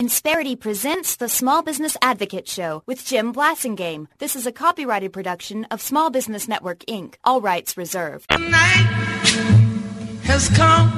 Insperity presents the Small Business Advocate Show with Jim Blasingame. This is a copyrighted production of Small Business Network, Inc. All rights reserved. The night has come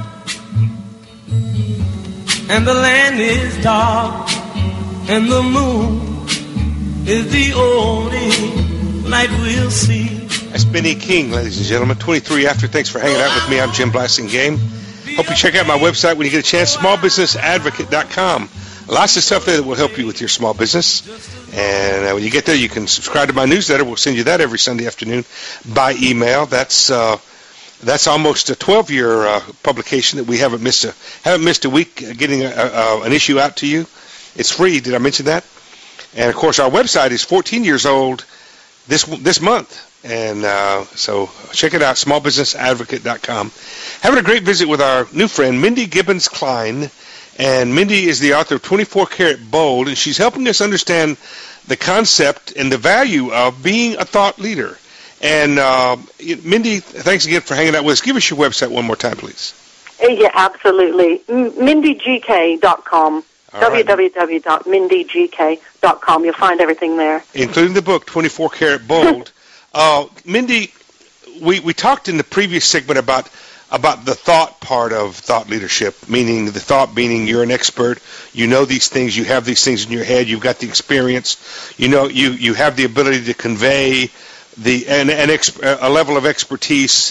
and the land is dark and the moon is the only light we'll see. That's Benny King, ladies and gentlemen. 23 after. Thanks for hanging out with me. I'm Jim Blasingame. Hope you check out my website when you get a chance, smallbusinessadvocate.com. Lots of stuff there that will help you with your small business. And when you get there, you can subscribe to my newsletter. We'll send you that every Sunday afternoon by email. That's almost a 12-year publication that we haven't missed a week getting an issue out to you. It's free. Did I mention that? And, of course, our website is 14 years old this month. And so check it out, smallbusinessadvocate.com. Having a great visit with our new friend, Mindy Gibbons-Klein. And Mindy is the author of 24 Karat Bold, and she's helping us understand the concept and the value of being a thought leader. And Mindy, thanks again for hanging out with us. Give us your website one more time, please. Yeah, absolutely. MindyGK.com. Right. www.mindygk.com. You'll find everything there. Including the book, 24 Karat Bold. Mindy, we talked in the previous segment about the thought part of thought leadership, meaning the thought meaning you're an expert, you know these things, you have these things in your head, you've got the experience, you know you have the ability to convey a level of expertise,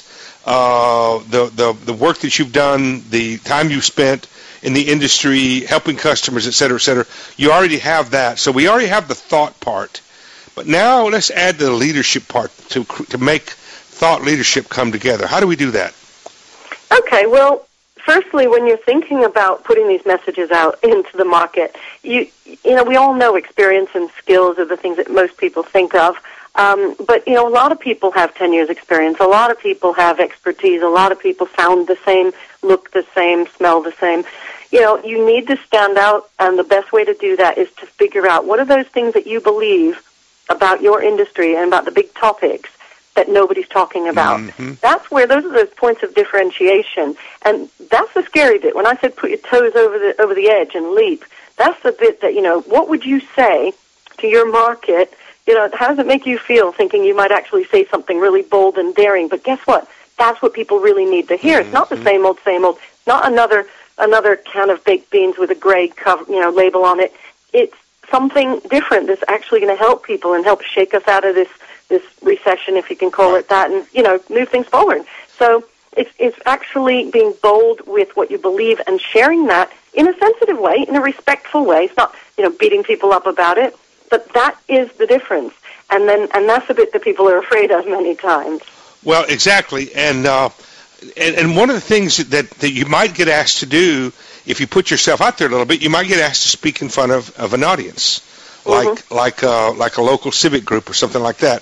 the work that you've done, the time you've spent in the industry, helping customers, et cetera, et cetera. You already have that, so we already have the thought part. But now let's add the leadership part to make thought leadership come together. How do we do that? Okay, well, firstly, when you're thinking about putting these messages out into the market, you know, we all know experience and skills are the things that most people think of. But, you know, a lot of people have 10 years experience. A lot of people have expertise. A lot of people sound the same, look the same, smell the same. You know, you need to stand out, and the best way to do that is to figure out what are those things that you believe about your industry and about the big topics that nobody's talking about. Mm-hmm. That's where those are those points of differentiation, and that's the scary bit. When I said put your toes over the edge and leap, that's the bit that, you know, what would you say to your market? You know, how does it make you feel thinking you might actually say something really bold and daring? But guess what? That's what people really need to hear. It's not the same old, not another can of baked beans with a gray cover, you know, label on it. It's something different that's actually going to help people and help shake us out of this recession, if you can call it that, and, you know, move things forward. So it's actually being bold with what you believe and sharing that in a sensitive way, in a respectful way. It's not, you know, beating people up about it, but that is the difference. And that's the bit that people are afraid of many times. Well, exactly. And one of the things that you might get asked to do, if you put yourself out there a little bit, you might get asked to speak in front of an audience, like a local civic group or something like that.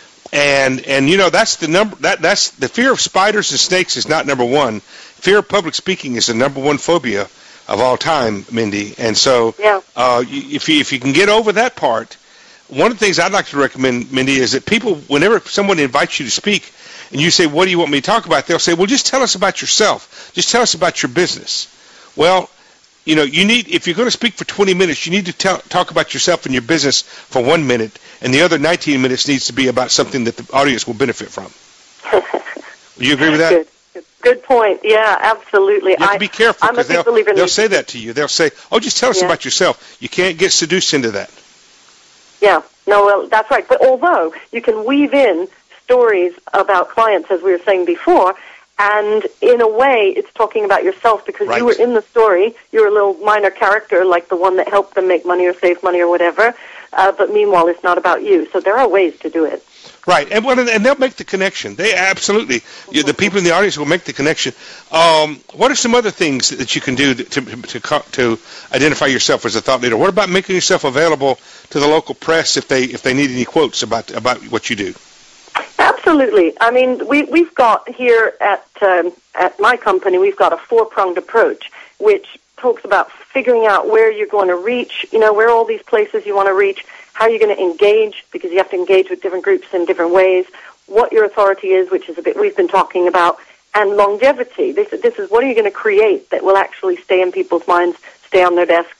And you know, that's the fear of spiders and snakes is not number one. Fear of public speaking is the number one phobia of all time, Mindy. And so if you can get over that part, one of the things I'd like to recommend, Mindy, is that people, whenever someone invites you to speak and you say, what do you want me to talk about? They'll say, well, just tell us about yourself. Just tell us about your business. Well, you know, if you're going to speak for 20 minutes, you need to talk about yourself and your business for 1 minute, and the other 19 minutes needs to be about something that the audience will benefit from. Do you agree with that? Good point. Yeah, absolutely. You have to be careful because they'll say that to you. They'll say, oh, just tell us about yourself. You can't get seduced into that. Yeah, no, well, that's right. But although you can weave in stories about clients, as we were saying before, and in a way, it's talking about yourself because you were in the story. You're a little minor character, like the one that helped them make money or save money or whatever. But meanwhile, it's not about you. So there are ways to do it. Right, and they'll make the connection. They absolutely, the people in the audience will make the connection. What are some other things that you can do to identify yourself as a thought leader? What about making yourself available to the local press if they need any quotes about what you do? Absolutely. I mean, we've got here at my company, we've got a 4-pronged approach, which talks about figuring out where you're going to reach, you know, where all these places you want to reach, how you're going to engage, because you have to engage with different groups in different ways, what your authority is, which is a bit we've been talking about, and longevity. This is what are you going to create that will actually stay in people's minds, stay on their desks,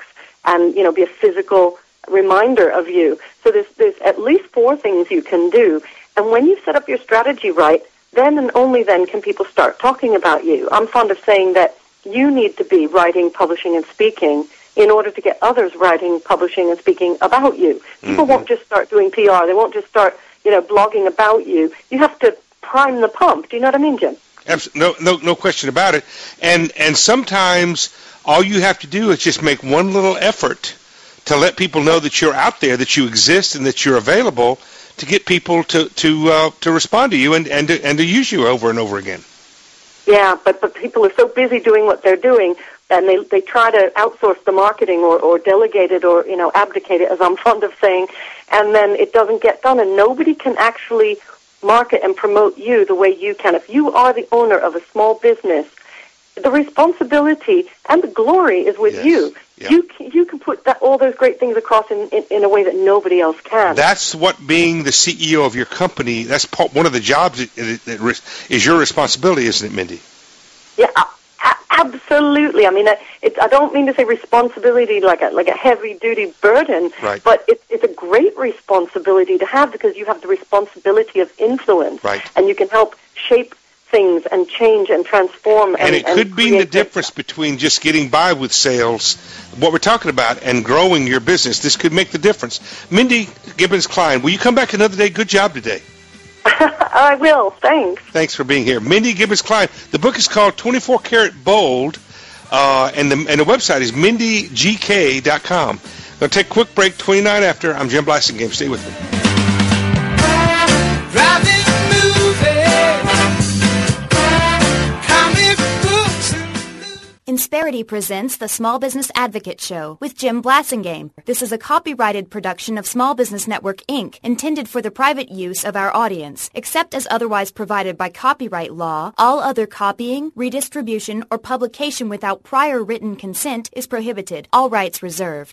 and be a physical reminder of you. So there's at least 4 things you can do. And when you set up your strategy right, then and only then can people start talking about you. I'm fond of saying that you need to be writing, publishing, and speaking in order to get others writing, publishing, and speaking about you. People won't just start doing PR. They won't just start, blogging about you. You have to prime the pump. Do you know what I mean, Jim? No question about it. And sometimes all you have to do is just make one little effort to let people know that you're out there, that you exist, and that you're available to get people to respond to you and to use you over and over again. Yeah, but people are so busy doing what they're doing, and they try to outsource the marketing or delegate it or abdicate it, as I'm fond of saying, and then it doesn't get done, and nobody can actually market and promote you the way you can. If you are the owner of a small business, the responsibility and the glory is with you. Yep. You can put all those great things across in a way that nobody else can. That's what being the CEO of your company, that's one of the jobs that is your responsibility, isn't it, Mindy? Yeah, absolutely. I mean, I don't mean to say responsibility like a heavy-duty burden, right. But it's a great responsibility to have because you have the responsibility of influence, right. And you can help shape things and change and transform. And it could be the difference between just getting by with sales, what we're talking about, and growing your business. This could make the difference. Mindy Gibbons-Klein, will you come back another day? Good job today. I will. Thanks. Thanks for being here. Mindy Gibbons-Klein. The book is called 24 Karat Bold, and the website is mindygk.com. Going to take a quick break, 29 after. I'm Jim Blasingame. Stay with me. Insperity presents the Small Business Advocate Show with Jim Blasingame. This is a copyrighted production of Small Business Network, Inc., intended for the private use of our audience. Except as otherwise provided by copyright law, all other copying, redistribution, or publication without prior written consent is prohibited. All rights reserved.